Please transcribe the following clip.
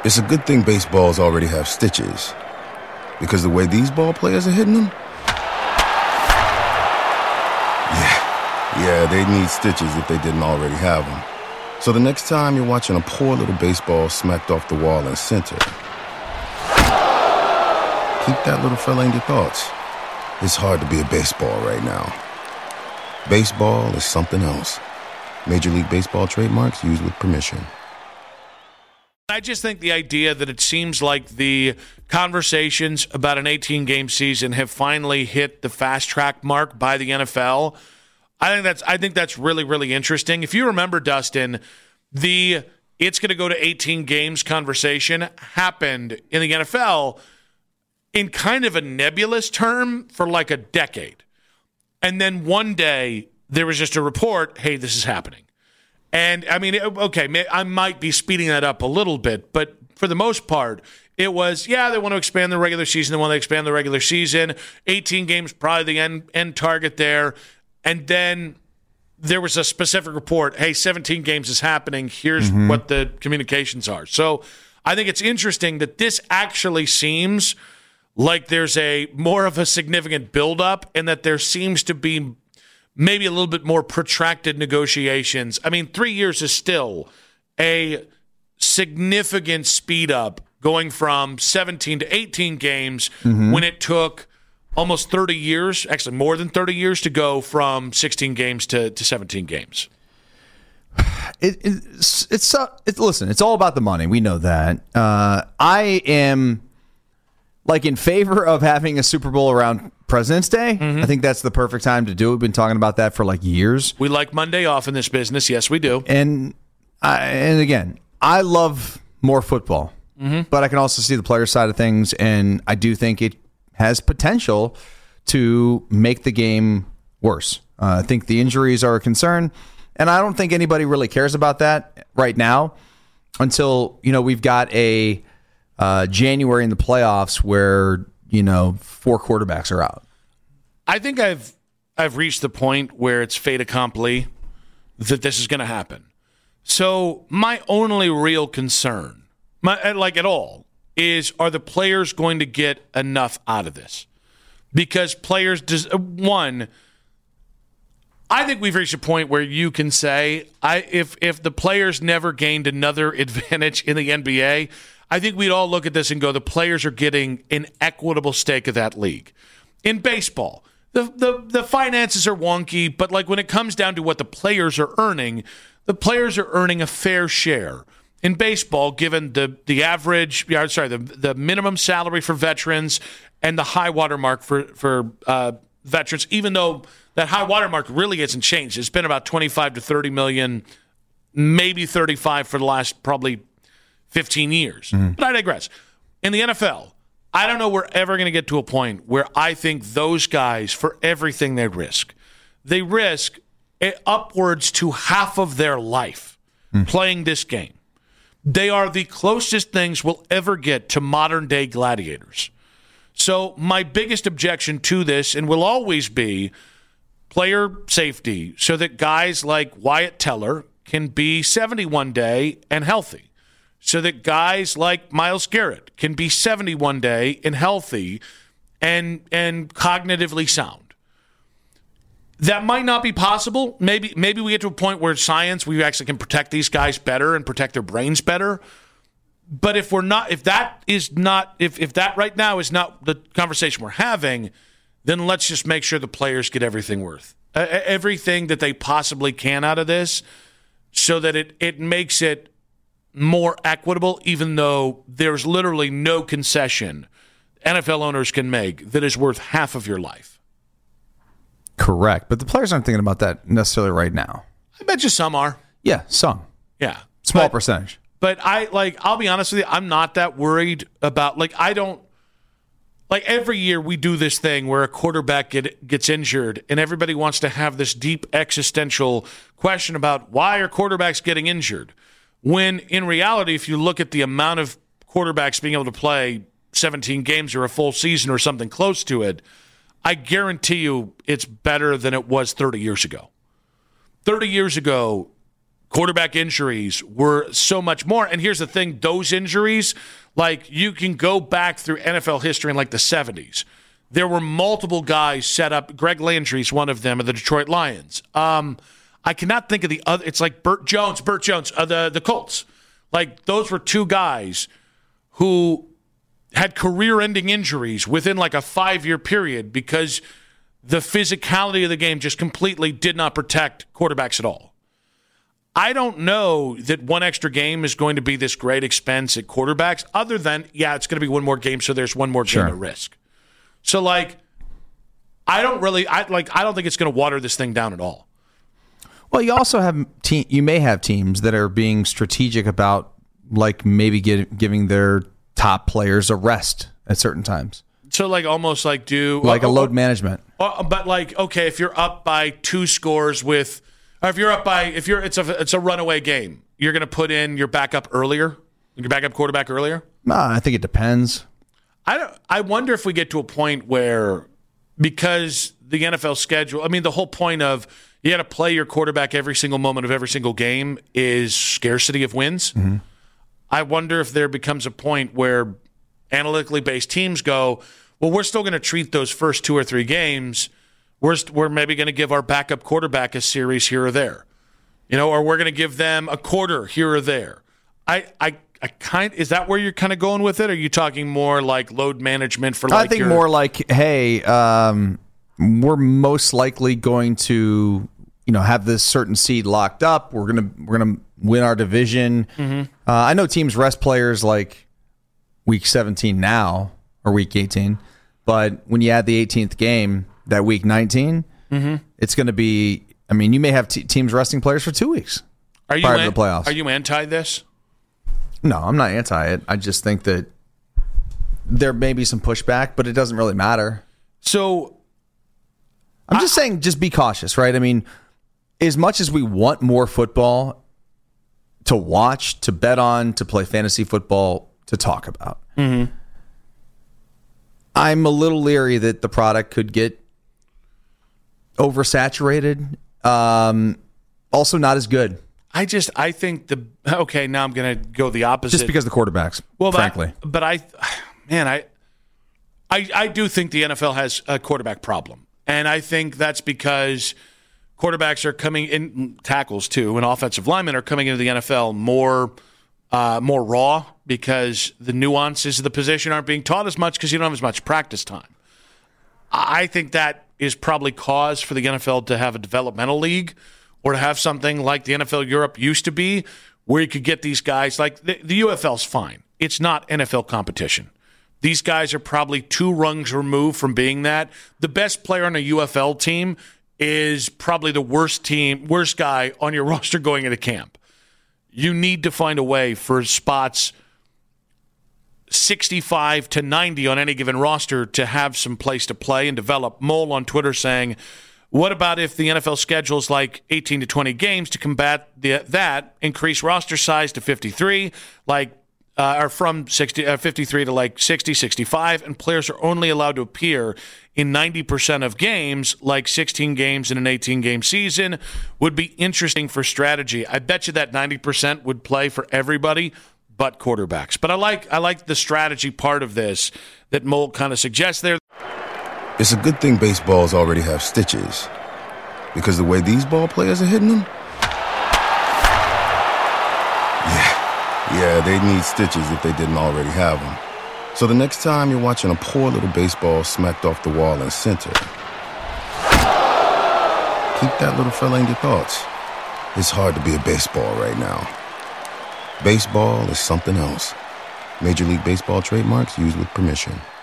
It's a good thing baseballs already have stitches, because the way these ball players are hitting them, yeah, they need stitches if they didn't already have them. So the next time you're watching a poor little baseball smacked off the wall in center, keep that little fella in your thoughts. It's hard to be a baseball right now. Baseball is something else. Major League Baseball trademarks used with permission. I just think the idea that it seems like the conversations about an 18-game season have finally hit the fast track mark by the NFL. I think that's really, really interesting. If you remember, Dustin, the it's going to go to 18 games conversation happened in the NFL in kind of a nebulous term for like a decade. And then one day there was just a report, hey, this is happening. And, I mean, okay, I might be speeding that up a little bit, but for the most part, it was, they want to expand the regular season. They want to expand the regular season. 18 games, probably the end target there. And then there was a specific report, hey, 17 games is happening. Here's what the communications are. So I think it's interesting that this actually seems like there's more of a significant buildup and that there seems to be maybe a little bit more protracted negotiations. I mean, 3 years is still a significant speed up going from 17 to 18 games when it took almost 30 years, actually more than 30 years to go from 16 games to 17 games. Listen, it's all about the money. We know that. I am in favor of having a Super Bowl around President's Day. I think that's the perfect time to do it. We've been talking about that for years. We like Monday off in this business. Yes, we do. And again, I love more football, but I can also see the player side of things, and I do think it has potential to make the game worse. I think the injuries are a concern, and I don't think anybody really cares about that right now until we've got a January in the playoffs where 4 quarterbacks are out. I think I've reached the point where it's fait accompli that this is going to happen. So my only real concern, at all, is are the players going to get enough out of this? Because players, I think we've reached a point where you can say, if the players never gained another advantage in the NBA, I think we'd all look at this and go, the players are getting an equitable stake of that league. In baseball, the finances are wonky, but when it comes down to what the players are earning a fair share. In baseball, given the average, the minimum salary for veterans and the high water mark for veterans, even though that high water mark really hasn't changed. It's been about 25 to 30 million, maybe 35 for the last probably 15 years. But I digress. In the NFL, I don't know we're ever going to get to a point where I think those guys, for everything they risk upwards to half of their life playing this game. They are the closest things we'll ever get to modern-day gladiators. So my biggest objection to this, and will always be, player safety, so that guys like Wyatt Teller can be 71 day and healthy, so that guys like Myles Garrett can be 71 day and healthy and cognitively sound. That might not be possible. Maybe we get to a point where science, we actually can protect these guys better and protect their brains better. But if that right now is not the conversation we're having, then let's just make sure the players get everything everything that they possibly can out of this, so that it makes it more equitable, even though there's literally no concession NFL owners can make that is worth half of your life. Correct. But the players aren't thinking about that necessarily right now. I bet you some are. Yeah, some. Yeah. Small percentage. But I'll be honest with you, I'm not that worried about, I don't, every year we do this thing where a quarterback gets injured and everybody wants to have this deep existential question about why are quarterbacks getting injured? When in reality, if you look at the amount of quarterbacks being able to play 17 games or a full season or something close to it, I guarantee you it's better than it was 30 years ago. 30 years ago, quarterback injuries were so much more. And here's the thing, those injuries, like you can go back through NFL history in like the 70s. There were multiple guys set up. Greg Landry's one of them of the Detroit Lions. I cannot think of the other. It's like Burt Jones, the Colts. Like those were two guys who had career-ending injuries within like a 5-year period because the physicality of the game just completely did not protect quarterbacks at all. I don't know that one extra game is going to be this great expense at quarterbacks, other than, it's going to be one more game, so there's one more game at risk. So, like, I don't think it's going to water this thing down at all. Well, you also have you may have teams that are being strategic about, like, maybe giving their top players a rest at certain times. So, like, almost like do like a load management. But like, okay, if you're up by 2 scores with, or it's a runaway game, you're going to put in your backup quarterback earlier. I think it depends. I wonder if we get to a point where, because the NFL schedule, I mean, the whole point of you got to play your quarterback every single moment of every single game is scarcity of wins. Mm-hmm. I wonder if there becomes a point where analytically based teams go, well, we're still going to treat those first 2 or 3 games. We're maybe going to give our backup quarterback a series here or there, or we're going to give them a quarter here or there. Is that where you're kind of going with it? Or are you talking more like load management for? Like I think more like, hey, we're most likely going to, have this certain seed locked up. We're gonna win our division. Mm-hmm. I know teams rest players like week 17 now or week 18, but when you add the 18th game, that week 19, mm-hmm. it's going to be. I mean, you may have teams resting players for 2 weeks prior to the playoffs. Are you anti this? No, I'm not anti it. I just think that there may be some pushback, but it doesn't really matter. So I'm just saying, just be cautious, right? I mean, as much as we want more football to watch, to bet on, to play fantasy football, to talk about, mm-hmm. I'm a little leery that the product could get oversaturated. Also not as good. I think now I'm going to go the opposite. Just because of the quarterbacks, frankly. I do think the NFL has a quarterback problem. And I think that's because quarterbacks are coming in, tackles too, and offensive linemen are coming into the NFL more raw because the nuances of the position aren't being taught as much because you don't have as much practice time. I think that is probably cause for the NFL to have a developmental league or to have something like the NFL Europe used to be, where you could get these guys. Like the UFL's fine. It's not NFL competition. These guys are probably 2 rungs removed from being that. The best player on a UFL team is probably the worst guy on your roster going into camp. You need to find a way for spots 65 to 90 on any given roster to have some place to play and develop. Mole on Twitter saying, what about if the NFL schedules like 18 to 20 games to combat that, increase roster size to 53, or from 53 to like 60, 65, and players are only allowed to appear in 90% of games, like 16 games in an 18-game season, would be interesting for strategy. I bet you that 90% would play for everybody but quarterbacks. But I like the strategy part of this that Mole kind of suggests there. It's a good thing baseballs already have stitches, because the way these ball players are hitting them, yeah, they need stitches if they didn't already have them. So the next time you're watching a poor little baseball smacked off the wall in center, keep that little fella in your thoughts. It's hard to be a baseball right now. Baseball is something else. Major League Baseball trademarks used with permission.